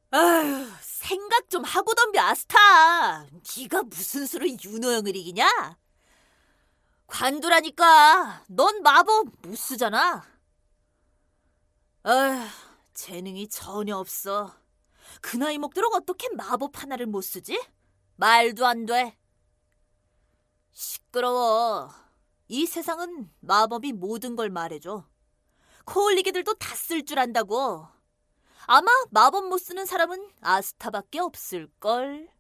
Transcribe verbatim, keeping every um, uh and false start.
아휴, 생각 좀 하고 덤벼, 아스타. 네가 무슨 수로 윤호영을 이기냐? 관두라니까. 넌 마법 못 쓰잖아. 아휴, 재능이 전혀 없어. 그 나이 먹도록 어떻게 마법 하나를 못 쓰지? 말도 안 돼. 시끄러워. 이 세상은 마법이 모든 걸 말해줘. 코올리기들도 다 쓸 줄 안다고. 아마 마법 못 쓰는 사람은 아스타밖에 없을걸.